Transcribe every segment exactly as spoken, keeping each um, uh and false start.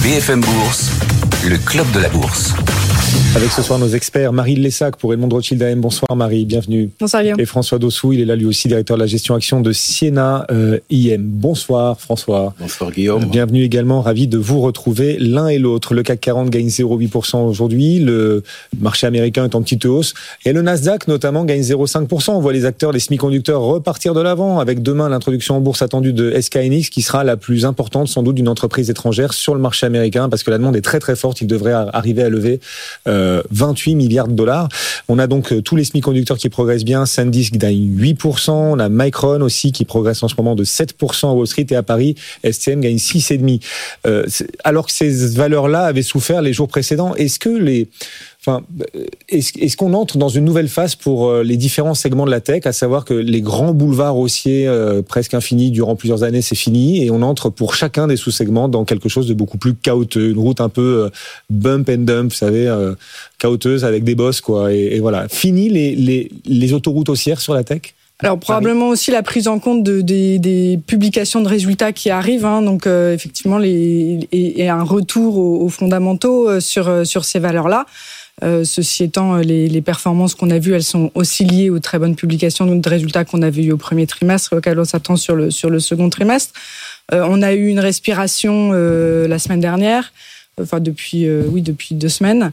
B F M Bourse, le club de la bourse. Avec ce soir nos experts, Marie Lessac pour Edmond Rothschild A M. Bonsoir Marie, bienvenue. Bonsoir Guillaume. Et François Dossou, il est là lui aussi, directeur de la gestion action de Siena euh, I M. Bonsoir François. Bonsoir Guillaume. Bienvenue également, ravi de vous retrouver l'un et l'autre. Le C A C quarante gagne zéro virgule huit pour cent aujourd'hui, le marché américain est en petite hausse et le Nasdaq notamment gagne zéro virgule cinq pour cent. On voit les acteurs, les semi-conducteurs repartir de l'avant avec demain l'introduction en bourse attendue de S K Hynix qui sera la plus importante sans doute d'une entreprise étrangère sur le marché américain parce que la demande est très très forte, il devrait arriver à lever euh, vingt-huit milliards de dollars. On a donc euh, tous les semi-conducteurs qui progressent bien. SanDisk gagne huit pour cent. On a Micron aussi qui progresse en ce moment de sept pour cent à Wall Street et à Paris, S T M gagne six virgule cinq pour cent. Euh, alors que ces valeurs-là avaient souffert les jours précédents, est-ce que les... Enfin, est-ce, est-ce qu'on entre dans une nouvelle phase pour les différents segments de la tech, à savoir que les grands boulevards haussiers euh, presque infinis durant plusieurs années, c'est fini, et on entre pour chacun des sous-segments dans quelque chose de beaucoup plus chaotique, une route un peu euh, bump and dump, vous savez, euh, chaoteuse avec des bosses, quoi. Et, et voilà, fini les, les, les autoroutes haussières sur la tech. Alors probablement aussi la prise en compte de, des, des publications de résultats qui arrivent, hein, donc euh, effectivement les, et, et un retour aux, aux fondamentaux euh, sur sur ces valeurs-là. Euh, ceci étant, les, les performances qu'on a vues, elles sont aussi liées aux très bonnes publications de résultats qu'on avait eues au premier trimestre et auxquelles on s'attend sur le sur le second trimestre. Euh, on a eu une respiration euh, la semaine dernière, enfin depuis euh, oui depuis deux semaines.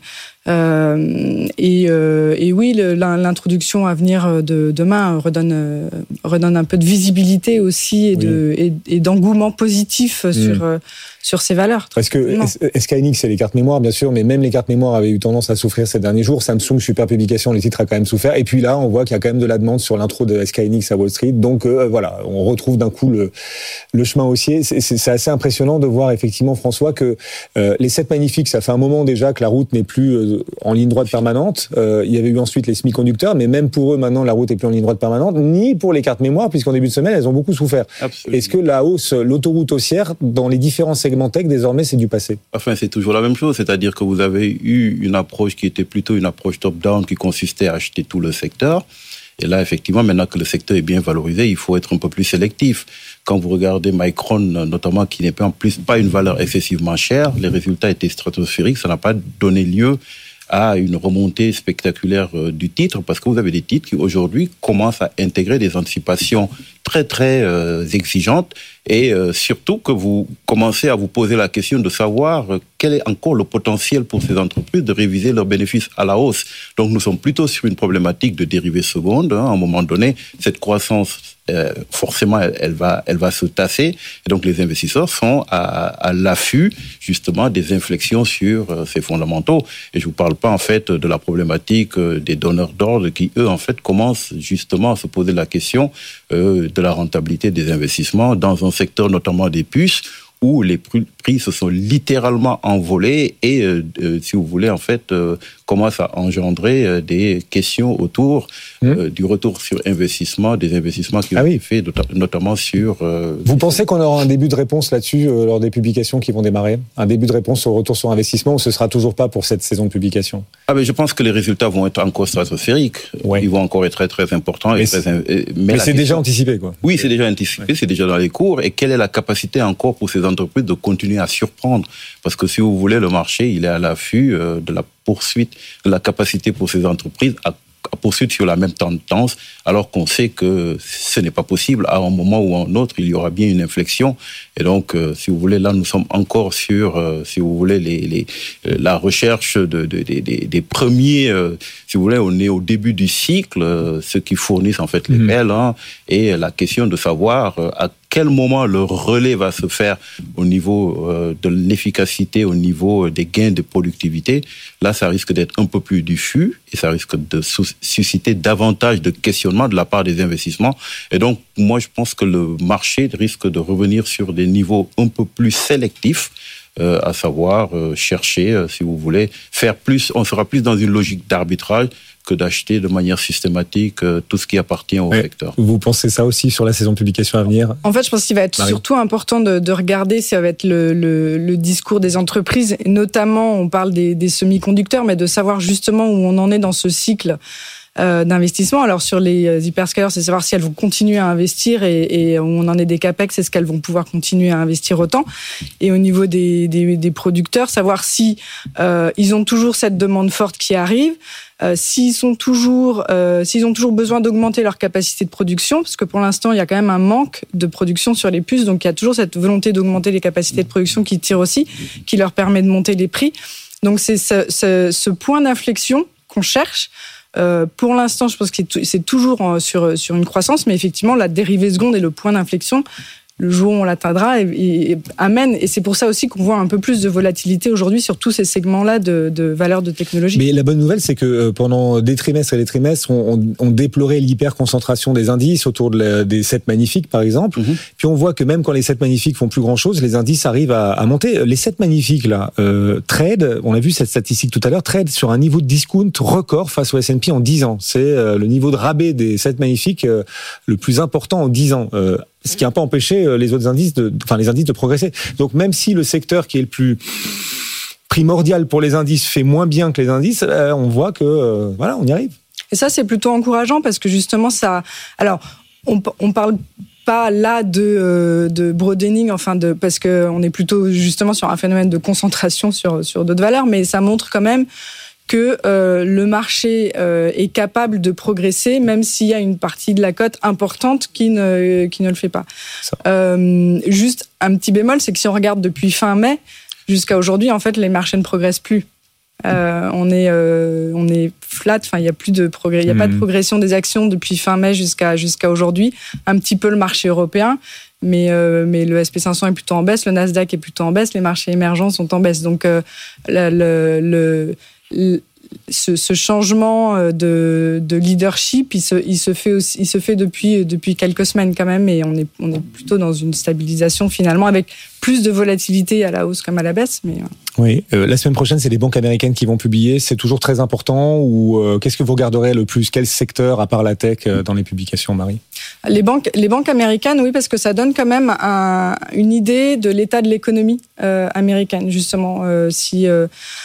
Euh, et, euh, et oui, le, l'introduction à venir de demain redonne euh, redonne un peu de visibilité aussi et de oui. et, et d'engouement positif mmh. sur euh, sur ces valeurs. Parce que S K Hynix, c'est les cartes mémoire bien sûr, mais même les cartes mémoire avaient eu tendance à souffrir ces derniers jours. Samsung, super publication, les titres a quand même souffert. Et puis là, on voit qu'il y a quand même de la demande sur l'intro de S K Hynix à Wall Street. Donc euh, voilà, on retrouve d'un coup le le chemin haussier. C'est, c'est, c'est assez impressionnant de voir effectivement, François, que euh, les sept magnifiques, ça fait un moment déjà que la route n'est plus euh, en ligne droite permanente. Euh, il y avait eu ensuite les semi-conducteurs, mais même pour eux, maintenant, la route est plus en ligne droite permanente, ni pour les cartes mémoire, puisqu'en début de semaine, elles ont beaucoup souffert. Absolument. Est-ce que la hausse, l'autoroute haussière, dans les différents segments tech, désormais, c'est du passé? Enfin, c'est toujours la même chose, c'est-à-dire que vous avez eu une approche qui était plutôt une approche top-down, qui consistait à acheter tout le secteur. Et là, effectivement, maintenant que le secteur est bien valorisé, il faut être un peu plus sélectif. Quand vous regardez Micron, notamment, qui n'est pas en plus pas une valeur excessivement chère, les résultats étaient stratosphériques, ça n'a pas donné lieu à une remontée spectaculaire du titre, parce que vous avez des titres qui aujourd'hui commencent à intégrer des anticipations très très euh, exigeantes, et euh, surtout que vous commencez à vous poser la question de savoir euh, quel est encore le potentiel pour ces entreprises de réviser leurs bénéfices à la hausse. Donc nous sommes plutôt sur une problématique de dérivés secondes. Hein. À un moment donné, cette croissance, euh, forcément, elle, elle va, elle va se tasser, et donc les investisseurs sont à, à l'affût justement des inflexions sur euh, ces fondamentaux. Et je vous parle pas en fait de la problématique euh, des donneurs d'ordre qui eux en fait commencent justement à se poser la question euh, de la rentabilité des investissements dans un secteur notamment des puces où les prix se sont littéralement envolés et, euh, euh, si vous voulez, en fait, euh, commencent à engendrer euh, des questions autour euh, mmh. du retour sur investissement, des investissements qui ah ont oui. été faits, notamment sur... Euh, vous pensez qu'on aura un début de réponse là-dessus euh, lors des publications qui vont démarrer? Un début de réponse au retour sur investissement, ou ce sera toujours pas pour cette saison de publication? Ah ben, je pense que les résultats vont être encore stratosphériques. Ouais. Ils vont encore être très, très importants. Mais, et c'est, très, mais, mais c'est question, déjà anticipé, quoi. Oui, c'est déjà anticipé, ouais. c'est déjà dans les cours. Et quelle est la capacité encore pour ces entreprises de continuer à surprendre? Parce que si vous voulez, le marché, il est à l'affût de la poursuite, de la capacité pour ces entreprises à, à poursuivre sur la même tendance, alors qu'on sait que ce n'est pas possible. À un moment ou à un autre, il y aura bien une inflexion. Et donc, euh, si vous voulez, là, nous sommes encore sur, euh, si vous voulez, les, les, euh, la recherche de, de, de, de, des premiers, euh, si vous voulez, on est au début du cycle, euh, ceux qui fournissent en fait les mmh. pelles, hein, et la question de savoir euh, à quel moment le relais va se faire au niveau euh, de l'efficacité, au niveau des gains de productivité. Là, ça risque d'être un peu plus diffus et ça risque de susciter davantage de questionnements de la part des investissements. Et donc, moi, je pense que le marché risque de revenir sur des niveaux un peu plus sélectifs, euh, à savoir euh, chercher, euh, si vous voulez, faire plus. On sera plus dans une logique d'arbitrage que d'acheter de manière systématique euh, tout ce qui appartient au ouais. secteur. Vous pensez ça aussi sur la saison de publication à venir? En fait, je pense qu'il va être Marie. surtout important de, de regarder, ça va être le, le, le discours des entreprises, et notamment, on parle des, des semi-conducteurs, mais de savoir justement où on en est dans ce cycle euh, d'investissement. Alors sur les hyperscalers, c'est savoir si elles vont continuer à investir et, et on en est des capex, est-ce qu'elles vont pouvoir continuer à investir autant. Et au niveau des, des, des producteurs, savoir si euh, ils ont toujours cette demande forte qui arrive. Euh, s'ils sont toujours, euh, s'ils ont toujours besoin d'augmenter leur capacité de production, parce que pour l'instant il y a quand même un manque de production sur les puces, donc il y a toujours cette volonté d'augmenter les capacités de production qui tire aussi, qui leur permet de monter les prix. Donc c'est ce, ce, ce point d'inflexion qu'on cherche. Euh, pour l'instant, je pense que c'est toujours sur sur une croissance, mais effectivement la dérivée seconde est le point d'inflexion. Le jour où on l'atteindra, et, et, et amène. Et c'est pour ça aussi qu'on voit un peu plus de volatilité aujourd'hui sur tous ces segments-là de, de valeurs de technologie. Mais la bonne nouvelle, c'est que pendant des trimestres et des trimestres, on, on, on déplorait l'hyperconcentration des indices autour de la, des sept magnifiques, par exemple. Mm-hmm. Puis on voit que même quand les sept magnifiques font plus grand-chose, les indices arrivent à, à monter. Les sept magnifiques, là, euh, trade, on a vu cette statistique tout à l'heure, trade sur un niveau de discount record face au S and P en dix ans. C'est euh, le niveau de rabais des sept magnifiques euh, le plus important en dix ans. Euh, Ce qui n'a pas empêché les autres indices de, enfin les indices de progresser. Donc même si le secteur qui est le plus primordial pour les indices fait moins bien que les indices, on voit que euh, voilà, on y arrive. Et ça, c'est plutôt encourageant parce que justement, ça. Alors, on on parle pas là de euh, de broadening, enfin de parce que on est plutôt justement sur un phénomène de concentration sur sur d'autres valeurs, mais ça montre quand même que euh, le marché euh, est capable de progresser, même s'il y a une partie de la cote importante qui ne, qui ne le fait pas. Euh, juste un petit bémol, c'est que si on regarde depuis fin mai jusqu'à aujourd'hui, en fait, les marchés ne progressent plus. Euh, on est, euh, on est flat, enfin, il n'y a plus de progrès, il n'y a mmh. pas de progression des actions depuis fin mai jusqu'à, jusqu'à aujourd'hui. Un petit peu le marché européen. Mais, euh, mais le S and P cinq cents est plutôt en baisse, le Nasdaq est plutôt en baisse, les marchés émergents sont en baisse. Donc, euh, le, le, le Ce, ce changement de, de leadership, il se, il se fait aussi, il se fait depuis, depuis quelques semaines quand même, et on est, on est plutôt dans une stabilisation finalement, avec plus de volatilité à la hausse comme à la baisse. Mais oui, euh, la semaine prochaine, c'est les banques américaines qui vont publier. C'est toujours très important. Ou euh, qu'est-ce que vous regarderez le plus? Quel secteur, à part la tech, euh, dans les publications, Marie? Les banques, les banques américaines, oui, parce que ça donne quand même un, une idée de l'état de l'économie euh, américaine, justement. Euh, si euh,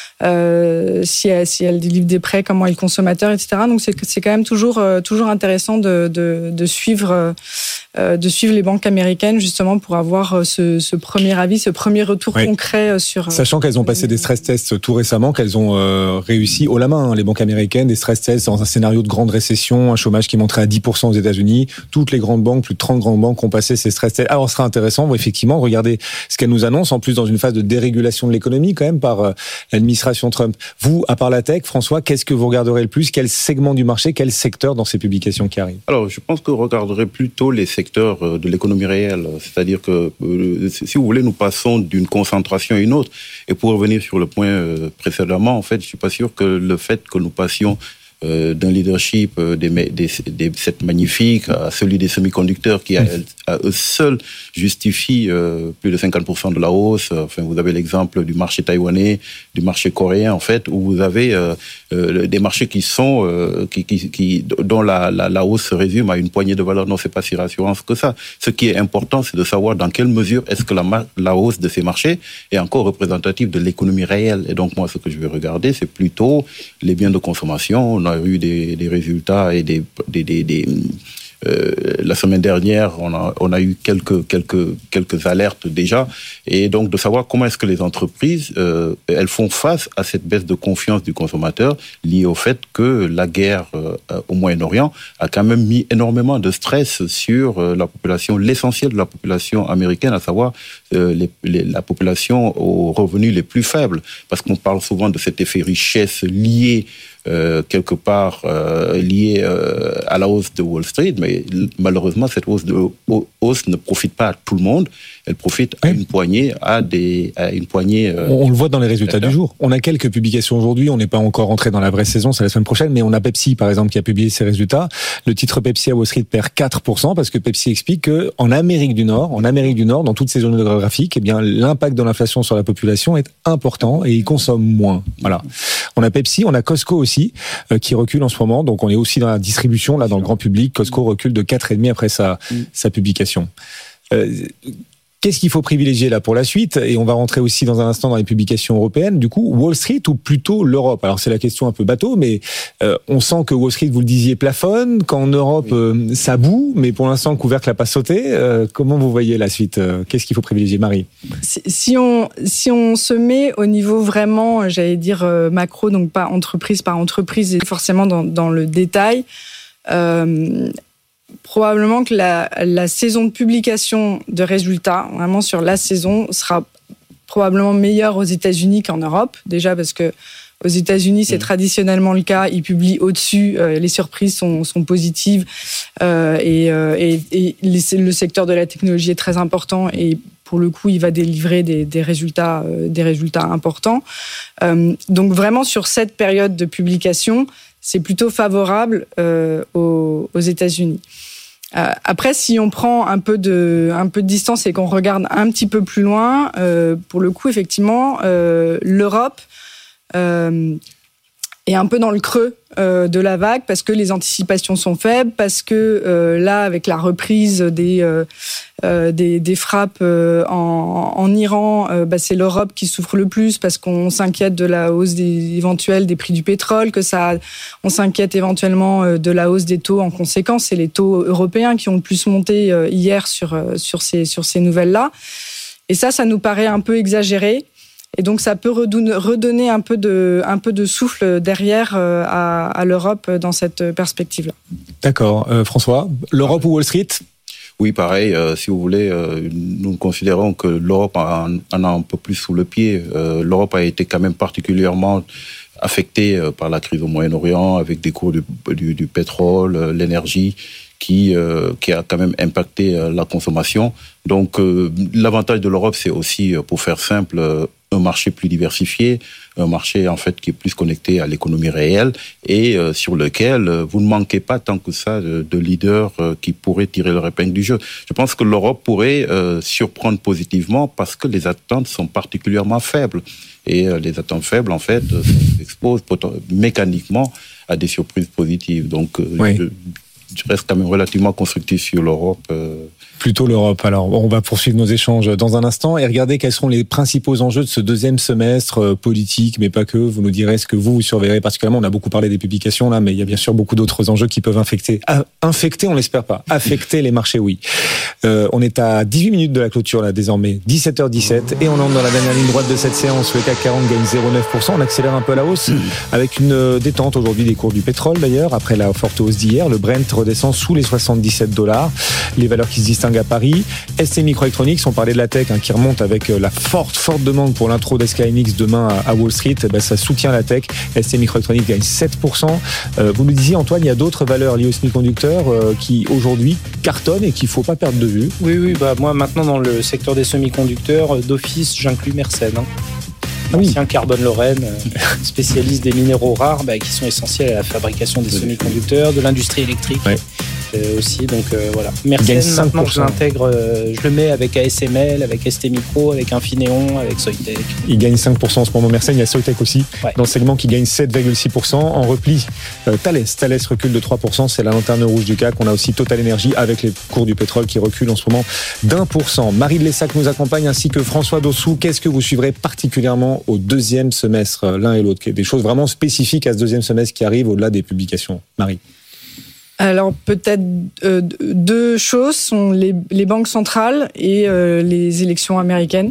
Euh, si, elle, si elle délivre des prêts, comment est le consommateur, et cetera. Donc c'est, c'est quand même toujours, euh, toujours intéressant de, de, de, suivre, euh, de suivre les banques américaines justement pour avoir ce, ce premier avis, ce premier retour oui. concret sur... Sachant qu'elles ont passé des stress tests tout récemment, qu'elles ont euh, réussi haut la main, hein, les banques américaines, des stress tests dans un scénario de grande récession, un chômage qui monterait à dix pour cent aux États-Unis. Toutes les grandes banques, plus de trente grandes banques ont passé ces stress tests. Alors ce sera intéressant, effectivement, regardez ce qu'elles nous annoncent, en plus dans une phase de dérégulation de l'économie quand même par euh, l'administration Trump. Vous, à part la tech, François, qu'est-ce que vous regarderez le plus? Quel segment du marché, quel secteur dans ces publications qui arrivent? Alors, je pense que vous regarderez plutôt les secteurs de l'économie réelle. C'est-à-dire que, euh, si vous voulez, nous passons d'une concentration à une autre. Et pour revenir sur le point euh, précédemment, en fait, je suis pas sûr que le fait que nous passions Euh, d'un leadership euh, des, des, des sept magnifiques à celui des semi-conducteurs qui, à, à eux seuls, justifie euh, plus de cinquante pour cent de la hausse. Enfin, vous avez l'exemple du marché taïwanais, du marché coréen, en fait, où vous avez euh, euh, des marchés qui sont, euh, qui, qui, qui, dont la, la, la hausse se résume à une poignée de valeurs. Non, c'est pas si rassurant que ça. Ce qui est important, c'est de savoir dans quelle mesure est-ce que la, la hausse de ces marchés est encore représentative de l'économie réelle. Et donc, moi, ce que je vais regarder, c'est plutôt les biens de consommation. On a eu des, des résultats et des, des, des, des euh, la semaine dernière, on a, on a eu quelques, quelques, quelques alertes déjà, et donc de savoir comment est-ce que les entreprises, euh, elles font face à cette baisse de confiance du consommateur liée au fait que la guerre euh, au Moyen-Orient a quand même mis énormément de stress sur euh, la population, l'essentiel de la population américaine, à savoir euh, les, les, la population aux revenus les plus faibles, parce qu'on parle souvent de cet effet richesse lié Euh, quelque part euh, lié euh, à la hausse de Wall Street, mais malheureusement cette hausse, de, hausse ne profite pas à tout le monde, elle profite à une poignée, à des, à une poignée. Euh, on, on le voit dans les résultats du jour. On a quelques publications aujourd'hui, on n'est pas encore entré dans la vraie saison, c'est la semaine prochaine, mais on a Pepsi par exemple qui a publié ses résultats. Le titre Pepsi à Wall Street perd quatre pour cent parce que Pepsi explique que en Amérique du Nord, en Amérique du Nord, dans toutes ces zones géographiques, eh bien l'impact de l'inflation sur la population est important et ils consomment moins. Voilà. On a Pepsi, on a Costco aussi. Euh, qui recule en ce moment, donc on est aussi dans la distribution, là dans le grand public. Costco recule de quatre virgule cinq après sa, mm. sa publication. Euh, Qu'est-ce qu'il faut privilégier là pour la suite? Et on va rentrer aussi dans un instant dans les publications européennes. Du coup, Wall Street ou plutôt l'Europe? Alors c'est la question un peu bateau, mais euh, on sent que Wall Street, vous le disiez, plafonne, qu'en Europe, oui. euh, ça boue, mais pour l'instant, le couvercle n'a pas sauté. Euh, comment vous voyez la suite? euh, Qu'est-ce qu'il faut privilégier, Marie? si, si, on, si on se met au niveau vraiment, j'allais dire, euh, macro, donc pas entreprise par entreprise, et forcément dans, dans le détail, euh, probablement que la, la saison de publication de résultats, vraiment sur la saison, sera probablement meilleure aux États-Unis qu'en Europe. Déjà parce que aux États-Unis, c'est mmh. traditionnellement le cas. Ils publient au-dessus, euh, les surprises sont, sont positives euh, et, euh, et, et les, le secteur de la technologie est très important et pour le coup, il va délivrer des, des résultats, euh, des résultats importants. Euh, donc vraiment sur cette période de publication, c'est plutôt favorable euh, aux, aux États-Unis. Euh, après, si on prend un peu de, un peu de distance et qu'on regarde un petit peu plus loin, euh, pour le coup, effectivement, euh, l'Europe euh, est un peu dans le creux euh, de la vague parce que les anticipations sont faibles, parce que euh, là, avec la reprise des euh, euh, des, des frappes euh, en, en Iran, euh, bah, c'est l'Europe qui souffre le plus parce qu'on s'inquiète de la hausse des, éventuelle des prix du pétrole, que ça, on s'inquiète éventuellement de la hausse des taux en conséquence. C'est les taux européens qui ont le plus monté euh, hier sur euh, sur ces sur ces nouvelles-là. Et ça, ça nous paraît un peu exagéré. Et donc, ça peut redonner un peu de, un peu de souffle derrière à, à l'Europe dans cette perspective-là. D'accord. Euh, François, l'Europe ou Wall Street ? Oui, pareil. Euh, si vous voulez, euh, nous considérons que l'Europe en, en a un peu plus sous le pied. Euh, L'Europe a été quand même particulièrement affectée par la crise au Moyen-Orient, avec des cours du, du, du pétrole, l'énergie, qui euh, qui a quand même impacté euh, la consommation. Donc, euh, l'avantage de l'Europe, c'est aussi, pour faire simple, euh, un marché plus diversifié, un marché en fait qui est plus connecté à l'économie réelle et euh, sur lequel euh, vous ne manquez pas tant que ça de, de leaders euh, qui pourraient tirer leur épingle du jeu. Je pense que l'Europe pourrait euh, surprendre positivement parce que les attentes sont particulièrement faibles. Et euh, les attentes faibles, en fait, euh, s'exposent mécaniquement à des surprises positives. Donc, euh, oui. je, je reste quand même relativement constructif sur l'Europe. Euh, Plutôt l'Europe. Alors, on va poursuivre nos échanges dans un instant et regarder quels seront les principaux enjeux de ce deuxième semestre euh, politique, mais pas que. Vous nous direz ce que vous, vous surveillerez particulièrement. On a beaucoup parlé des publications là, mais il y a bien sûr beaucoup d'autres enjeux qui peuvent infecter. Ah, infecter, on l'espère pas. Affecter les marchés, oui. Euh, on est à dix-huit minutes de la clôture là désormais, dix-sept heures dix-sept, et on entre dans la dernière ligne droite de cette séance. Le C A C quarante gagne zéro virgule neuf pour cent. On accélère un peu à la hausse avec une détente aujourd'hui des cours du pétrole d'ailleurs. Après la forte hausse d'hier, le Brent redescend sous les soixante-dix-sept dollars. Les valeurs qui se distinguent à Paris. S T Microelectronics, on parlait de la tech hein, qui remonte avec la forte, forte demande pour l'intro d'S K M X demain à Wall Street. Eh ben, ça soutient la tech. S T Microelectronics gagne sept pour cent. Euh, vous nous disiez, Antoine, il y a d'autres valeurs liées aux semi-conducteurs euh, qui aujourd'hui cartonnent et qu'il ne faut pas perdre de vue. Oui, oui, bah, moi maintenant dans le secteur des semi-conducteurs, d'office, j'inclus Mersen. Hein. Ah oui. Ancien Carbone Lorraine, spécialiste des minéraux rares bah, qui sont essentiels à la fabrication des semi-conducteurs, de l'industrie électrique. Ouais. Euh, aussi, donc euh, voilà. Mersen, maintenant je l'intègre, euh, je le mets avec A S M L, avec S T Micro, avec Infineon, avec Soitec. Il gagne cinq pour cent en ce moment. Mersen, il y a Soitec aussi, ouais. Dans le segment qui gagne sept virgule six pour cent. En repli, euh, Thales. Thales recule de trois pour cent, c'est la lanterne rouge du C A C. On a aussi Total Energy avec les cours du pétrole qui reculent en ce moment d'un pour cent. Marie de Lessac nous accompagne ainsi que François Dossou. Qu'est-ce que vous suivrez particulièrement au deuxième semestre, l'un et l'autre? Des choses vraiment spécifiques à ce deuxième semestre qui arrivent au-delà des publications. Marie. Alors peut-être euh, deux choses sont les, les banques centrales et euh, les élections américaines.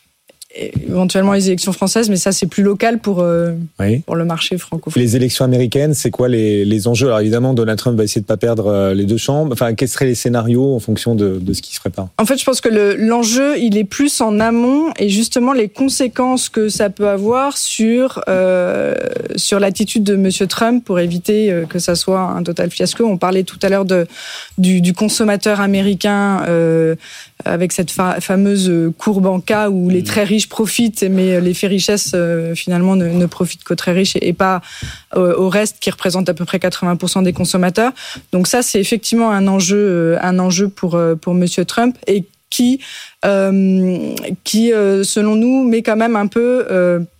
Et éventuellement les élections françaises, mais ça c'est plus local pour euh, oui. pour le marché francophone. Les élections américaines, c'est quoi les, les enjeux? Alors évidemment, Donald Trump va essayer de pas perdre euh, les deux chambres. Enfin, quels seraient les scénarios en fonction de, de ce qui se prépare? En fait, je pense que le, l'enjeu, il est plus en amont et justement les conséquences que ça peut avoir sur euh, sur l'attitude de Monsieur Trump pour éviter euh, que ça soit un total fiasco. On parlait tout à l'heure de du, du consommateur américain. Euh, avec cette fa- fameuse courbe en K où les très riches profitent, mais les faits richesses, euh, finalement, ne, ne profitent qu'aux très riches et, et pas euh, au reste qui représente à peu près quatre-vingts pour cent des consommateurs. Donc ça, c'est effectivement un enjeu, euh, un enjeu pour, euh, pour Monsieur Trump et qui, euh, qui euh, selon nous, met quand même un peu... Euh,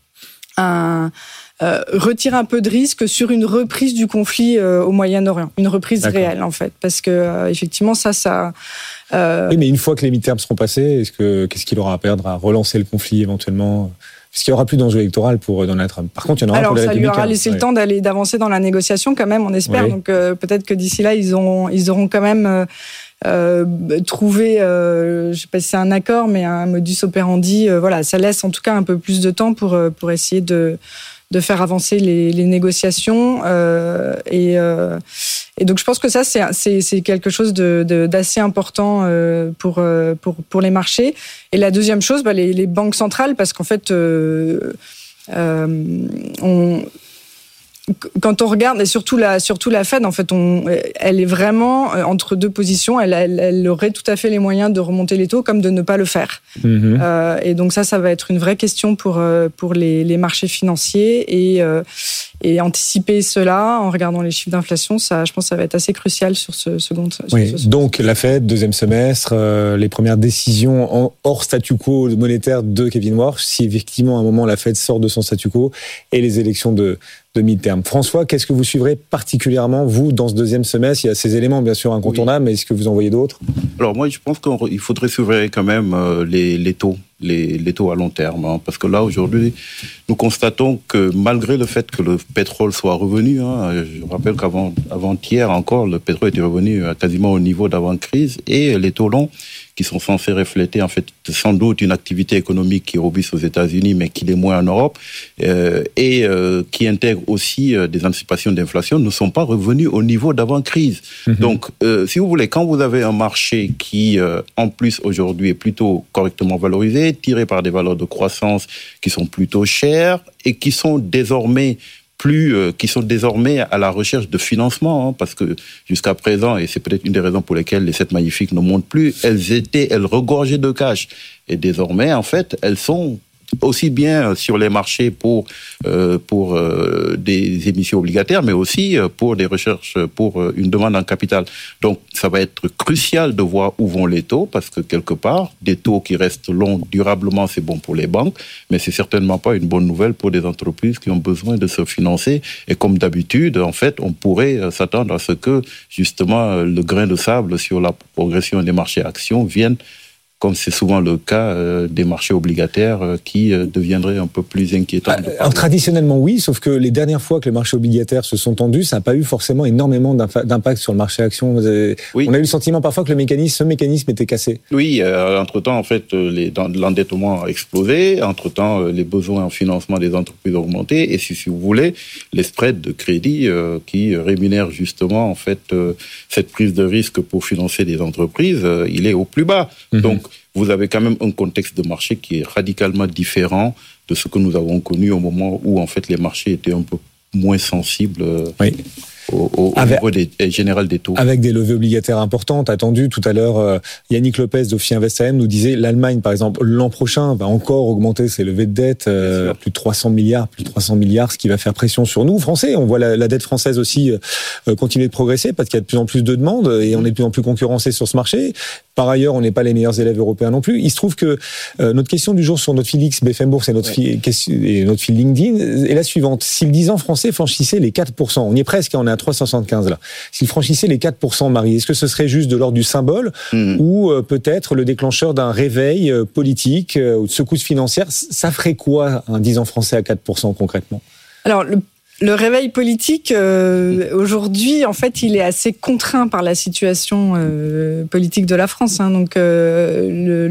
un euh, retire un peu de risque sur une reprise du conflit euh, au Moyen-Orient, une reprise D'accord. réelle en fait, parce que euh, effectivement ça, ça. Euh... Oui, mais une fois que les midterms seront passés, est-ce que qu'est-ce qu'il aura à perdre à relancer le conflit éventuellement? Parce qu'il n'y aura plus d'enjeu électoral pour Donald Trump. Par contre, il y en aura Alors, pour les républicains. Alors, ça lui aura laissé ouais. le temps d'aller, d'avancer dans la négociation quand même, on espère. Oui. Donc, euh, peut-être que d'ici là, ils auront, ils auront quand même euh, euh, trouvé, euh, je ne sais pas si c'est un accord, mais un modus operandi. Euh, voilà, ça laisse en tout cas un peu plus de temps pour, pour essayer de, de faire avancer les, les négociations. Euh, et, euh, et donc, je pense que ça, c'est, c'est, c'est quelque chose de, de, d'assez important euh, pour, pour, pour les marchés. Et la deuxième chose, bah, les, les banques centrales, parce qu'en fait, euh, euh, on... Quand on regarde, et surtout la, surtout la Fed, en fait, on, elle est vraiment entre deux positions. Elle, elle, elle aurait tout à fait les moyens de remonter les taux comme de ne pas le faire. Mmh. Euh, et donc ça, ça va être une vraie question pour, pour les, les marchés financiers. Et, euh, et anticiper cela en regardant les chiffres d'inflation, ça, je pense que ça va être assez crucial sur ce second semestre. Oui, donc la Fed, deuxième semestre, euh, les premières décisions en, hors statu quo monétaire de Kevin Warsh, si effectivement à un moment la Fed sort de son statu quo, et les élections de de mi-terme. François, qu'est-ce que vous suivrez particulièrement, vous, dans ce deuxième semestre? Il y a ces éléments, bien sûr, incontournables, oui. Mais est-ce que vous en voyez d'autres? Alors moi, je pense qu'il faudrait surveiller quand même les, les taux, les, les taux à long terme. Hein, parce que là, aujourd'hui, nous constatons que malgré le fait que le pétrole soit revenu, hein, je rappelle qu'avant avant-hier encore, le pétrole était revenu quasiment au niveau d'avant-crise, et les taux longs, qui sont censés refléter en fait sans doute une activité économique qui est robuste aux États-Unis, mais qui l'est moins en Europe, euh, et euh, qui intègre aussi euh, des anticipations d'inflation, ne sont pas revenus au niveau d'avant-crise. Mmh. Donc, euh, si vous voulez, quand vous avez un marché qui, euh, en plus aujourd'hui, est plutôt correctement valorisé, tiré par des valeurs de croissance qui sont plutôt chères et qui sont désormais plus, euh, qui sont désormais à la recherche de financement, hein, parce que jusqu'à présent, et c'est peut-être une des raisons pour lesquelles les sept magnifiques ne montent plus, elles étaient, elles regorgeaient de cash. Et désormais, en fait, elles sont aussi bien sur les marchés pour euh, pour euh, des émissions obligataires, mais aussi pour des recherches, pour une demande en capital. Donc, ça va être crucial de voir où vont les taux, parce que quelque part, des taux qui restent longs durablement, c'est bon pour les banques, mais c'est certainement pas une bonne nouvelle pour des entreprises qui ont besoin de se financer. Et comme d'habitude, en fait, on pourrait s'attendre à ce que, justement, le grain de sable sur la progression des marchés actions vienne, comme c'est souvent le cas euh, des marchés obligataires euh, qui euh, deviendraient un peu plus inquiétants. Ah, alors, traditionnellement, oui, sauf que les dernières fois que les marchés obligataires se sont tendus, ça n'a pas eu forcément énormément d'impact sur le marché action. Oui. On a eu le sentiment parfois que le mécanisme, ce mécanisme était cassé. Oui, euh, entre-temps, en fait, les, l'endettement a explosé. Entre-temps, les besoins en financement des entreprises ont augmenté. Et si, si vous voulez, les spreads de crédit euh, qui rémunèrent justement, en fait, euh, cette prise de risque pour financer des entreprises, euh, il est au plus bas. Mm-hmm. Donc, vous avez quand même un contexte de marché qui est radicalement différent de ce que nous avons connu au moment où, en fait, les marchés étaient un peu moins sensibles oui. au, au, au niveau des, général des taux. Avec des levées obligataires importantes attendues. Tout à l'heure, euh, Yannick Lopez d'Office Invest A M nous disait l'Allemagne, par exemple, l'an prochain va encore augmenter ses levées de dette, euh, plus de trois cents milliards, plus de trois cents milliards, ce qui va faire pression sur nous, Français. On voit la, la dette française aussi euh, continuer de progresser parce qu'il y a de plus en plus de demandes et on est de plus en plus concurrencé sur ce marché. Par ailleurs, on n'est pas les meilleurs élèves européens non plus. Il se trouve que euh, notre question du jour sur notre fil X, B F M Bourse et notre, ouais. fil, et notre fil LinkedIn est la suivante. Si le dix ans français franchissait les quatre pour cent, on y est presque, on est à trois cent soixante-quinze là. S'il franchissait les quatre pour cent, Marie, est-ce que ce serait juste de l'ordre du symbole mmh. ou euh, peut-être le déclencheur d'un réveil euh, politique euh, ou de secousse financière? Ça ferait quoi un dix ans français à quatre pour cent concrètement? Alors, le Le réveil politique, euh, aujourd'hui, en fait, il est assez contraint par la situation euh, politique de la France. Hein. Donc, euh, le,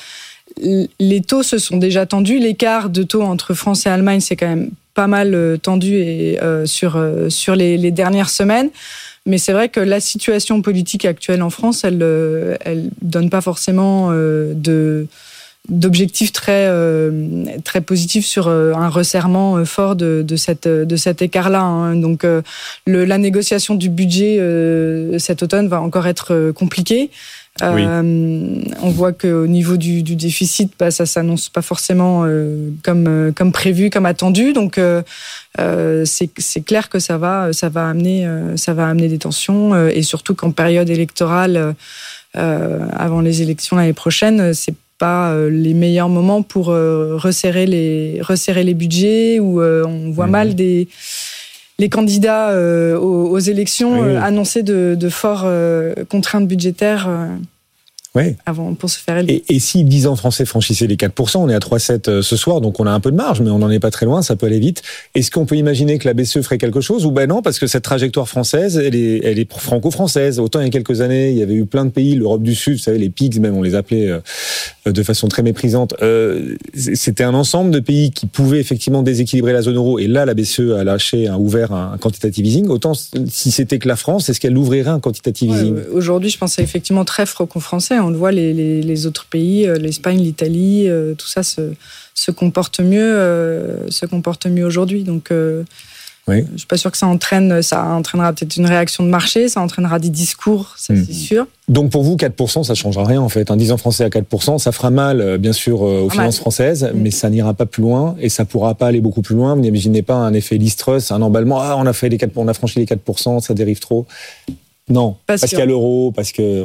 le, les taux se sont déjà tendus. L'écart de taux entre France et Allemagne, c'est quand même pas mal euh, tendu et, euh, sur, euh, sur les, les dernières semaines. Mais c'est vrai que la situation politique actuelle en France, elle euh, elle donne pas forcément euh, de... d'objectifs très euh, très positifs sur euh, un resserrement fort de de cette de cet écart-là. Hein. Donc euh, le, la négociation du budget euh, cet automne va encore être euh, compliquée. Euh, oui. On voit qu'au niveau du, du déficit, bah, ça s'annonce pas forcément euh, comme euh, comme prévu, comme attendu. Donc euh, euh, c'est c'est clair que ça va ça va amener euh, ça va amener des tensions euh, et surtout qu'en période électorale, euh, avant les élections l'année prochaine, c'est pas euh, les meilleurs moments pour euh, resserrer les resserrer les budgets, où euh, on voit mmh. mal des les candidats euh, aux, aux élections oui. euh, annoncer de, de fortes euh, contraintes budgétaires. Euh, Oui. Avant, pour se faire élever. Et, et si dix ans français franchissaient les quatre pour cent, on est à trois virgule sept ce soir, donc on a un peu de marge, mais on n'en est pas très loin, ça peut aller vite. Est-ce qu'on peut imaginer que la B C E ferait quelque chose? Ou ben non, parce que cette trajectoire française, elle est, elle est franco-française. Autant il y a quelques années, il y avait eu plein de pays, l'Europe du Sud, vous savez, les pigs même, on les appelait euh, de façon très méprisante. Euh, c'était un ensemble de pays qui pouvaient effectivement déséquilibrer la zone euro, et là, la B C E a lâché, a ouvert un, un quantitative easing. Autant si c'était que la France, est-ce qu'elle ouvrirait un quantitative easing? Ouais, aujourd'hui, je pense que c'est effectivement très franco-français. On le voit, les, les, les autres pays, l'Espagne, l'Italie, euh, tout ça se, se comporte mieux, euh, se comporte mieux aujourd'hui. Donc, euh, oui. je suis pas sûr que ça entraîne, ça entraînera peut-être une réaction de marché, ça entraînera des discours, ça mmh. c'est sûr. Donc pour vous, quatre pour cent, ça changera rien en fait. Un dix ans français à quatre pour cent, ça fera mal, bien sûr, aux ah, finances mal. françaises, mmh. mais ça n'ira pas plus loin et ça pourra pas aller beaucoup plus loin. Vous n'imaginez pas un effet Liz-Truss, un emballement. Ah, on a fait les quatre, on a franchi les quatre pour cent, ça dérive trop. Non, pas parce sûr. qu'il y a l'euro, parce que.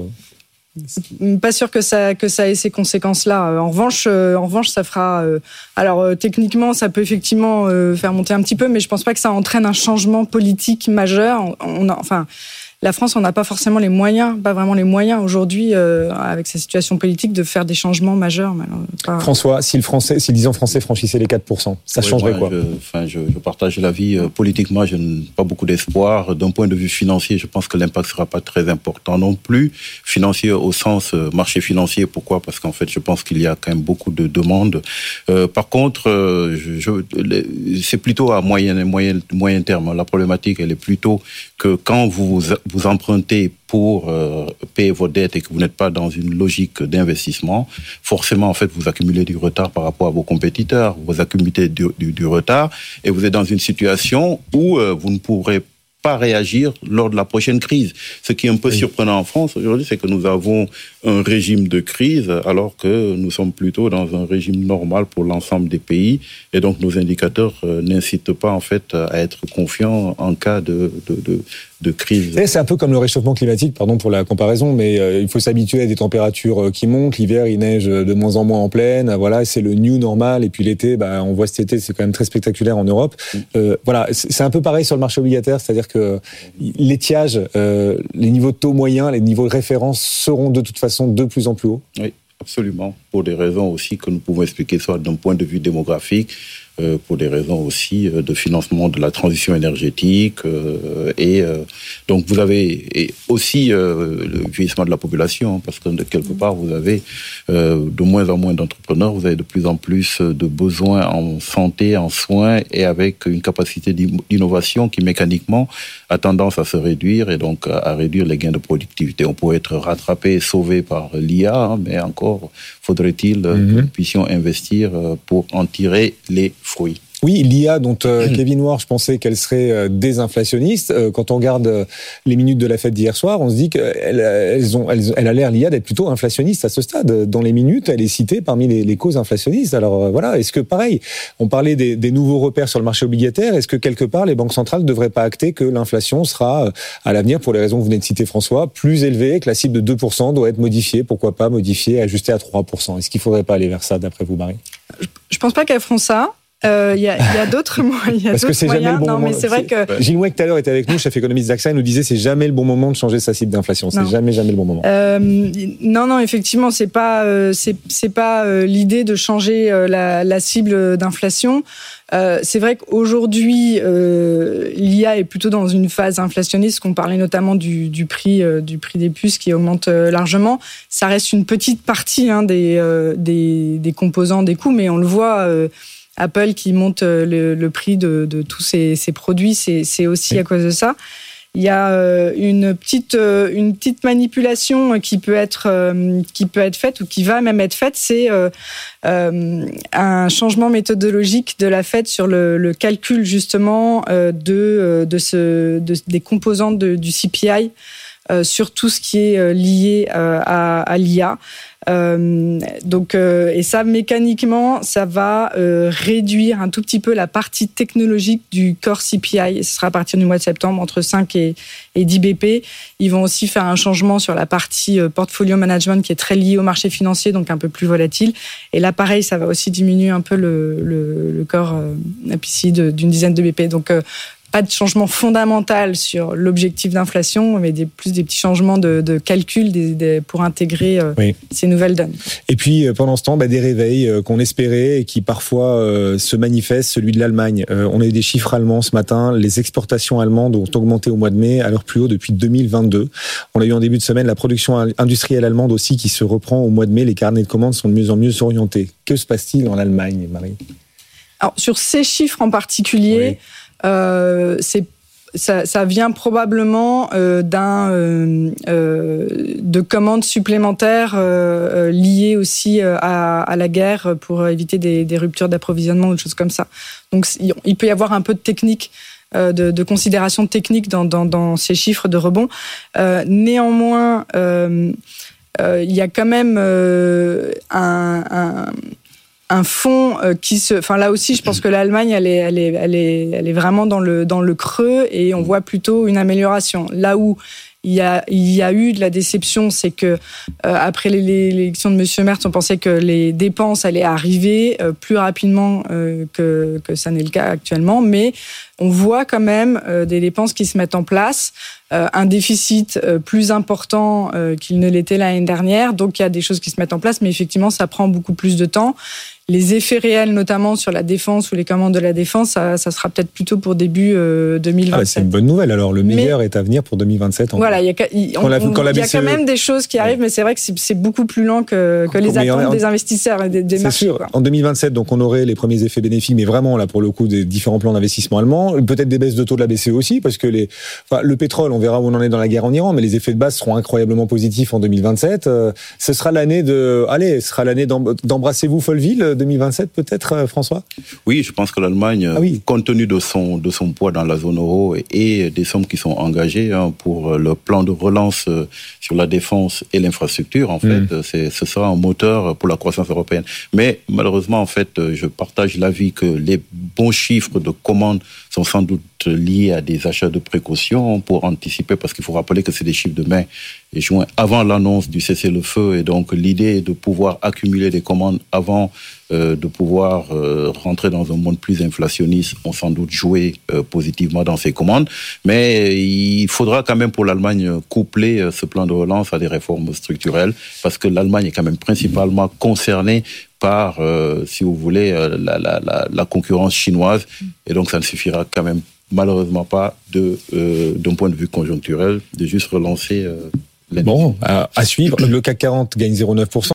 Pas sûr que ça que ça ait ces conséquences-là. En revanche, euh, en revanche, ça fera. Euh, alors euh, techniquement, ça peut effectivement euh, faire monter un petit peu, mais je pense pas que ça entraîne un changement politique majeur. On, on a, enfin, la France, on n'a pas forcément les moyens, pas vraiment les moyens aujourd'hui, euh, avec sa situation politique, de faire des changements majeurs. Pas... François, si le français, si dix ans français franchissait les quatre pour cent, ça oui, changerait moi, quoi? je, enfin, je, je partage l'avis. Euh, politiquement, je n'ai pas beaucoup d'espoir. D'un point de vue financier, je pense que l'impact sera pas très important non plus. Financier au sens euh, marché financier, pourquoi? Parce qu'en fait, je pense qu'il y a quand même beaucoup de demandes. Euh, par contre, euh, je, je, les, c'est plutôt à moyen, moyen, moyen terme. La problématique, elle est plutôt que quand vous vous empruntez pour euh, payer vos dettes et que vous n'êtes pas dans une logique d'investissement, forcément, en fait, vous accumulez du retard par rapport à vos compétiteurs, vous accumulez du, du, du retard et vous êtes dans une situation où euh, vous ne pourrez pas réagir lors de la prochaine crise. Ce qui est un peu oui. surprenant en France aujourd'hui, c'est que nous avons un régime de crise alors que nous sommes plutôt dans un régime normal pour l'ensemble des pays et donc nos indicateurs euh, n'incitent pas en fait à être confiants en cas de, de, de, de crise. Et c'est un peu comme le réchauffement climatique, pardon pour la comparaison, mais euh, il faut s'habituer à des températures qui montent. L'hiver, il neige de moins en moins en pleine. Voilà, c'est le new normal. Et puis l'été, bah, on voit cet été, c'est quand même très spectaculaire en Europe. Euh, voilà, c'est un peu pareil sur le marché obligataire, c'est-à-dire que l'étiage, euh, les niveaux de taux moyens, les niveaux de référence seront de toute façon de plus en plus hauts. Oui, absolument. Pour des raisons aussi que nous pouvons expliquer, soit d'un point de vue démographique, euh, pour des raisons aussi euh, de financement de la transition énergétique. Euh, et euh, donc vous avez et aussi euh, le vieillissement de la population, hein, parce que de quelque part vous avez euh, de moins en moins d'entrepreneurs, vous avez de plus en plus de besoins en santé, en soins, et avec une capacité d'innovation qui mécaniquement a tendance à se réduire et donc à réduire les gains de productivité. On pourrait être rattrapé, sauvé par l'I A, hein, mais encore faudrait-il mm-hmm. que nous puissions investir pour en tirer les fruits. Oui, l'I A dont euh, Kevin Warsh pensait qu'elle serait euh, désinflationniste. Euh, quand on regarde euh, les minutes de la fête d'hier soir, on se dit qu'elle elles ont, elles, elle a l'air, l'I A, d'être plutôt inflationniste à ce stade. Dans les minutes, elle est citée parmi les, les causes inflationnistes. Alors euh, voilà, est-ce que pareil, on parlait des, des nouveaux repères sur le marché obligataire, est-ce que quelque part les banques centrales ne devraient pas acter que l'inflation sera, euh, à l'avenir, pour les raisons que vous venez de citer François, plus élevée, que la cible de deux pour cent doit être modifiée, pourquoi pas modifiée, ajustée à trois pour cent? Est-ce qu'il ne faudrait pas aller vers ça, d'après vous, Marie? Je ne pense pas qu'elles feront ça. Il euh, y, y a d'autres moyens. Parce que c'est jamais le bon non, moment. Mais c'est vrai que... Gilles Mouek, tout à l'heure, était avec nous, chef économiste d'A X A, il nous disait c'est jamais le bon moment de changer sa cible d'inflation. C'est non. jamais, jamais le bon moment. Euh, non, non, effectivement, c'est pas, euh, c'est, c'est pas euh, l'idée de changer euh, la, la cible d'inflation. Euh, c'est vrai qu'aujourd'hui, euh, l'I A est plutôt dans une phase inflationniste, qu'on parlait notamment du, du prix, euh, du prix des puces qui augmente euh, largement. Ça reste une petite partie hein, des, euh, des, des composants, des coûts, mais on le voit. Euh, Apple qui monte le, le prix de, de tous ses, ses produits, c'est, c'est aussi oui. à cause de ça. Il y a une petite, une petite manipulation qui peut être, qui peut être faite ou qui va même être faite, c'est un changement méthodologique de la Fed sur le, le calcul justement de, de ce, de, des composantes de, du C P I. euh, sur tout ce qui est euh, lié euh, à, à l'I A. Euh, donc, euh, et ça, mécaniquement, ça va euh, réduire un tout petit peu la partie technologique du Core C P I. Et ce sera à partir du mois de septembre, entre cinq et, et dix B P. Ils vont aussi faire un changement sur la partie euh, portfolio management qui est très liée au marché financier, donc un peu plus volatile. Et là, pareil, ça va aussi diminuer un peu le, le, le Core euh, P C I de, d'une dizaine de B P. Donc, euh, pas de changement fondamental sur l'objectif d'inflation, mais des, plus des petits changements de, de calcul des, des, pour intégrer euh, oui. ces nouvelles données. Et puis, pendant ce temps, bah, des réveils euh, qu'on espérait et qui parfois euh, se manifestent, celui de l'Allemagne. Euh, on a eu des chiffres allemands ce matin. Les exportations allemandes ont augmenté au mois de mai à leur plus haut depuis deux mille vingt-deux. On a eu en début de semaine la production industrielle allemande aussi qui se reprend au mois de mai. Les carnets de commandes sont de mieux en mieux orientés. Que se passe-t-il en Allemagne, Marie ? Alors, sur ces chiffres en particulier... Oui. Euh, c'est, ça, ça vient probablement euh, d'un euh, euh, de commandes supplémentaires euh, liées aussi à, à la guerre pour éviter des, des ruptures d'approvisionnement ou des choses comme ça. Donc il peut y avoir un peu de technique, euh, de, de considération technique dans, dans, dans ces chiffres de rebond. Euh, néanmoins, euh, euh, il y a quand même euh, un, un un fonds qui se, enfin là aussi, je pense que l'Allemagne, elle est, elle est, elle est, elle est vraiment dans le dans le creux et on voit plutôt une amélioration. Là où il y a, il y a eu de la déception, c'est que euh, après l'élection de Monsieur Merz, on pensait que les dépenses allaient arriver euh, plus rapidement euh, que que ça n'est le cas actuellement, mais on voit quand même euh, des dépenses qui se mettent en place, euh, un déficit euh, plus important euh, qu'il ne l'était l'année dernière, donc il y a des choses qui se mettent en place, mais effectivement, ça prend beaucoup plus de temps. Les effets réels, notamment sur la défense ou les commandes de la défense, ça, ça sera peut-être plutôt pour début euh, deux mille vingt-sept. Ah, c'est une bonne nouvelle. Alors, le meilleur mais, est à venir pour deux mille vingt-sept. En voilà, il y a, il, on, on, on, y a quand même des choses qui arrivent, ouais. mais c'est vrai que c'est, c'est beaucoup plus lent que, que les mais attentes en, des investisseurs et des, des c'est marchés. C'est sûr. Quoi. En deux mille vingt-sept, donc, on aurait les premiers effets bénéfiques, mais vraiment, là, pour le coup, des différents plans d'investissement allemands. Peut-être des baisses de taux de la B C E aussi, parce que les, enfin, le pétrole, on verra où on en est dans la guerre en Iran, mais les effets de base seront incroyablement positifs en deux mille vingt-sept. Euh, ce sera l'année de, allez, ce sera l'année d'embrassez-vous Folleville, deux mille vingt-sept, peut-être. François ? Oui, je pense que l'Allemagne, ah oui. compte tenu de son, de son poids dans la zone euro et, et des sommes qui sont engagées hein, pour le plan de relance sur la défense et l'infrastructure, en fait, mmh. c'est, ce sera un moteur pour la croissance européenne. Mais malheureusement, en fait, je partage l'avis que les bons chiffres de commandes sont sans doute liés à des achats de précaution pour anticiper, parce qu'il faut rappeler que c'est des chiffres de mai et juin, avant l'annonce du cessez-le-feu, et donc l'idée est de pouvoir accumuler des commandes avant euh, de pouvoir euh, rentrer dans un monde plus inflationniste, ont sans doute joué euh, positivement dans ces commandes, mais il faudra quand même pour l'Allemagne coupler euh, ce plan de relance à des réformes structurelles, parce que l'Allemagne est quand même principalement concernée par, euh, si vous voulez, euh, la, la, la, la concurrence chinoise, et donc ça ne suffira quand même malheureusement pas de, euh, d'un point de vue conjoncturel, de juste relancer euh, l'industrie. Bon, à, à suivre. Le C A C quarante gagne zéro virgule neuf pour cent.